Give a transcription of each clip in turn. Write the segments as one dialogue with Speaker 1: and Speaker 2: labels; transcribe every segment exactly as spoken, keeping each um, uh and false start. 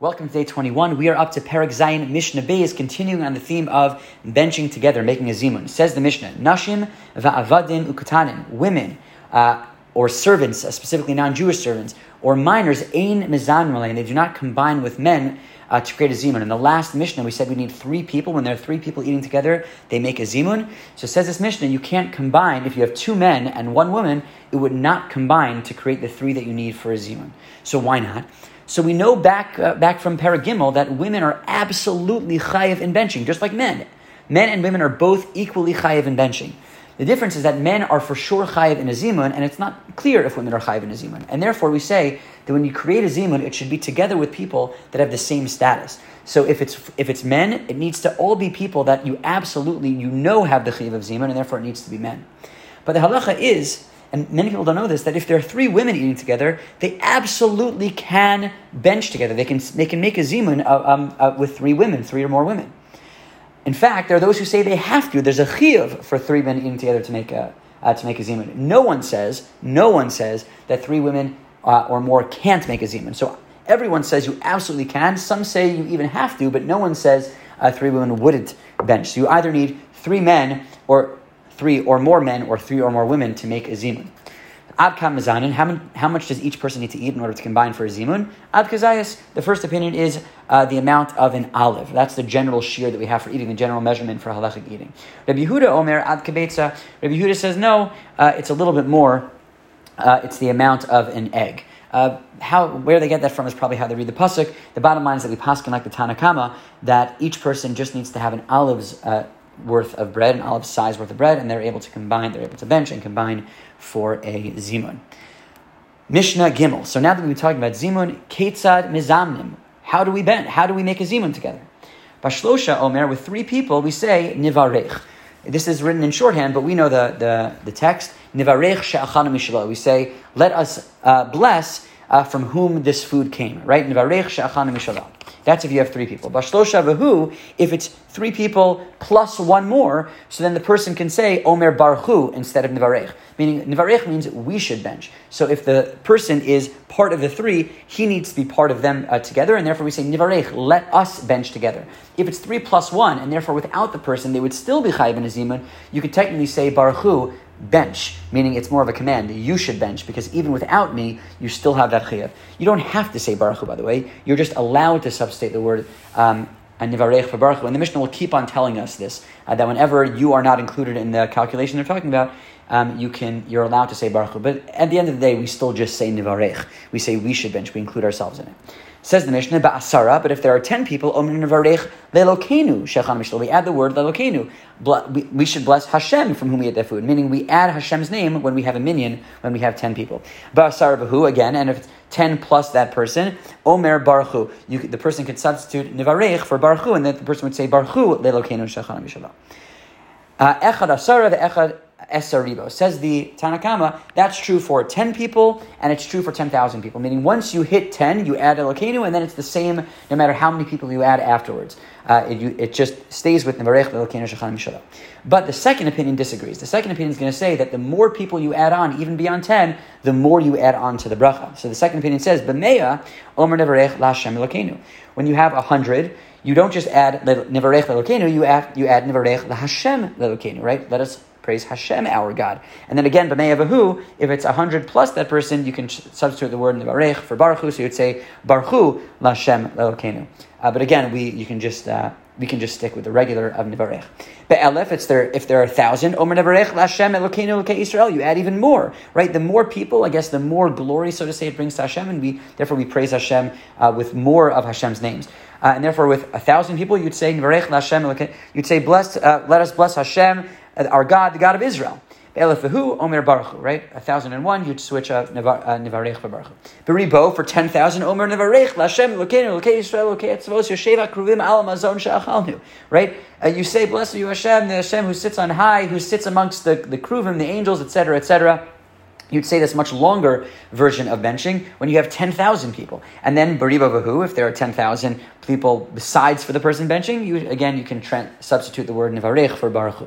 Speaker 1: Welcome to day twenty-one. We are up to Perek Zayin Mishnah Beis, continuing on the theme of benching together, making a zimun. Says the Mishnah, Nashim va'avadim ukatanim, women uh, or servants, uh, specifically non-Jewish servants, or minors, ein mizan malayin, they do not combine with men uh, to create a zimun. In the last Mishnah, we said we need three people. When there are three people eating together, they make a zimun. So says this Mishnah, you can't combine, if you have two men and one woman, it would not combine to create the three that you need for a zimun. So why not? So we know back uh, back from Perek Gimel that women are absolutely chayiv in benching, just like men. Men and women are both equally chayiv in benching. The difference is that men are for sure chayiv in a zimun, and it's not clear if women are chayiv in a zimun. And therefore we say that when you create a zimun, it should be together with people that have the same status. So if it's if it's men, it needs to all be people that you absolutely, you know have the chayiv of zimun, and therefore it needs to be men. But the halacha is, and many people don't know this, that if there are three women eating together, they absolutely can bench together. They can they can make a zimun uh, um, uh, with three women, three or more women. In fact, there are those who say they have to. There's a chiyuv for three men eating together to make a uh, to make a zimun. No one says, no one says that three women uh, or more can't make a zimun. So everyone says you absolutely can. Some say you even have to, but no one says uh, three women wouldn't bench. So you either need three men or three or more men or three or more women to make a zimun. Ad kam mizanin, how, how much does each person need to eat in order to combine for a zimun? Ad kazayas, the first opinion is uh, the amount of an olive. That's the general shear that we have for eating, the general measurement for halachic eating. Rabbi Yehuda omer ad kabetza. Rabbi Yehuda says no, uh, it's a little bit more. Uh, it's the amount of an egg. Uh, how where they get that from is probably how they read the pasuk. The bottom line is that we paskin like the Tanna Kama, that each person just needs to have an olive's uh, worth of bread, an olive size worth of bread, and they're able to combine, they're able to bench and combine for a zimun. Mishnah Gimel. So now that we've been talking about zimun, ketzad mizamnim. How do we bench? How do we make a zimun together? Bashlosha Omer, with three people, we say nivarech. This is written in shorthand, but we know the, the, the text. Nivarech she'achanu mishlo. We say, let us uh, bless uh, from whom this food came, right? Nivarech she'achanu mishlo. That's if you have three people. Bashlosha v'hu, if it's three people plus one more, so then the person can say Omer Baruchu instead of Nivarech. Meaning, Nivarech means we should bench. So if the person is part of the three, he needs to be part of them uh, together, and therefore we say Nivarech, let us bench together. If it's three plus one, and therefore without the person, they would still be chayiv in a zimun, you could technically say Baruchu, bench, meaning it's more of a command. You should bench, because even without me, you still have that chiyuv. You don't have to say Baruch Hu, by the way. You're just allowed to substitute the word um, nivarech for Baruch Hu. And the Mishnah will keep on telling us this, uh, that whenever you are not included in the calculation they're talking about, um, you can, you're allowed to say Baruch Hu. But at the end of the day, we still just say nivarech. We say we should bench. We include ourselves in it. Says the Mishnah, ba'asara, but if there are ten people, omer nivarech lelokenu shechan mishlo. We add the word lelokenu. We, we should bless Hashem from whom we get that food. Meaning we add Hashem's name when we have a minyan, when we have ten people. Ba'asara b'hu, again, and if it's ten plus that person, omer baruchu. You, the person could substitute nivarech for baruchu, and then the person would say baruchu lelokenu shechan mishlo. Echad asara, the echad esaribo. Says the Tanna Kama, that's true for ten people, and it's true for ten thousand people. Meaning once you hit ten, you add Elokeinu, and then it's the same no matter how many people you add afterwards. Uh, it, you, it just stays with Nevarech Elokeinu Shechan Mishalah. But the second opinion disagrees. The second opinion is going to say that the more people you add on, even beyond ten, the more you add on to the bracha. So the second opinion says, B'meya, Omer Nevarech Lashem Elokeinu. When you have a hundred, you don't just add Nevarech Elokeinu, you add, you add Nevarech Lahashem Elokeinu, right? Let us praise Hashem, our God. And then again, B'mei Avahu, if it's one hundred plus that person, you can substitute the word Nevarech for Baruch Hu, so you'd say Baruchu Lashem Elokeinu. Uh, but again, we you can just uh, we can just stick with the regular of Nevarech. Be'elef, it's there if there are a thousand, Omer Nevarech Lashem Elokeinu Elokei Yisrael, you add even more, right? The more people, I guess, the more glory, so to say, it brings to Hashem, and we therefore we praise Hashem uh, with more of Hashem's names. Uh, and therefore, with a thousand people, you'd say Nevarech Lashem Elokei. You'd say, blessed, uh, let us bless Hashem, our God, the God of Israel. Be'elefahu, Omer Baruch, right? A thousand and one, you'd switch uh, Nivarech for Baruch. Beribo, for ten thousand, Omer Nivarech, Lashem, Elokeinu, Elokei Yisrael, Elokei Etzvos, Yosheva, Kruvim, Al Mazon, She'achalnu. Right? Uh, you say, blessed are you Hashem, the Hashem who sits on high, who sits amongst the, the Kruvim, the angels, et cetera, et cetera. You'd say this much longer version of benching when you have ten thousand people. And then Beribo Vahu, if there are ten thousand people besides for the person benching, you again, you can tra- substitute the word Nivarech for Baruch Hu.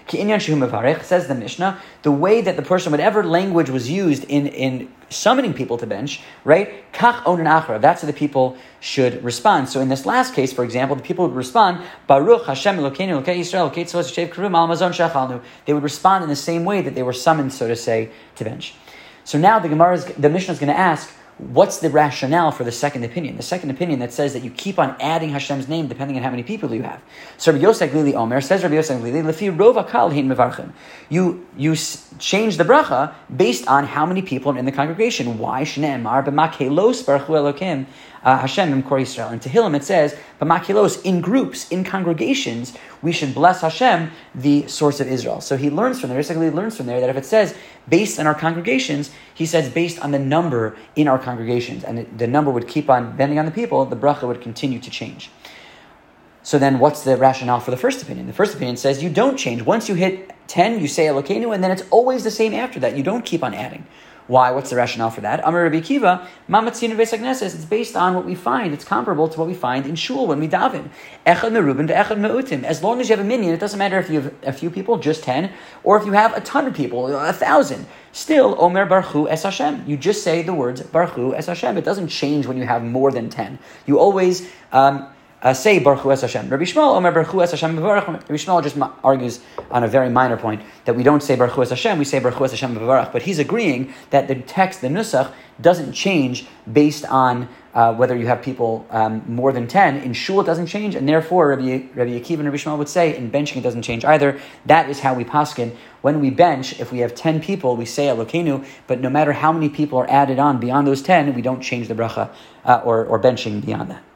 Speaker 1: Ki inyan shehu mevarech, says the Mishnah, the way that the person, whatever language was used in, in summoning people to bench, right? Kach onen achra, that's how the people should respond. So in this last case, for example, the people would respond, Baruch Hashem Elokeinu Elokei Yisrael Elokei Tzvaos Yoshev Keruim Al Mazon Shechalnu. They would respond in the same way that they were summoned, so to say, to bench. So now the Gemara, is, the Mishnah is going to ask, what's the rationale for the second opinion? The second opinion that says that you keep on adding Hashem's name depending on how many people you have. So Rabbi Yosef Glili Omer says, Rabbi Yosef Glili, Lefi Rov Hakal Hein Mevarchim. You you change the bracha based on how many people are in the congregation. Why? Shneemar b'makelos baruch hu Elokim Hashem Imkor Yisrael. In Tehillim it says, b'makelos, in groups, in congregations, we should bless Hashem, the source of Israel. So he learns from there, basically learns from there that if it says based on our congregations, he says based on the number in our congregations, and the number would keep on bending on the people, the bracha would continue to change. So then what's the rationale for the first opinion? The first opinion says you don't change. Once you hit ten, you say Elokeinu, and then it's always the same after that. You don't keep on adding. Why? What's the rationale for that? Amar Rabbi Akiva, Mamatzinu Beis HaKnesses. It's based on what we find. It's comparable to what we find in shul when we daven. Echad merubin to echad meutim. As long as you have a minyan, it doesn't matter if you have a few people, just ten, or if you have a ton of people, a thousand. Still, Omer Baruch Hu Es Hashem. You just say the words Baruch Hu Es Hashem. It doesn't change when you have more than ten. You always um, uh, say Baruch Hu Es Hashem. Rabbi Shmuel Omer Baruch Hu Es Hashem Mevarach. Rabbi Shmuel just argues on a very minor point that we don't say Baruch Hu Es Hashem, we say Baruch Hu Es Hashem Mevarach. But he's agreeing that the text, the nusach, doesn't change based on uh, whether you have people um, more than ten. In shul it doesn't change, and therefore Rabbi, Rabbi Akiva and Rabbi Shmuel would say in benching it doesn't change either. That is how we paskin. When we bench, if we have ten people, we say Elokeinu, but no matter how many people are added on beyond those ten, we don't change the bracha uh, or, or benching beyond that.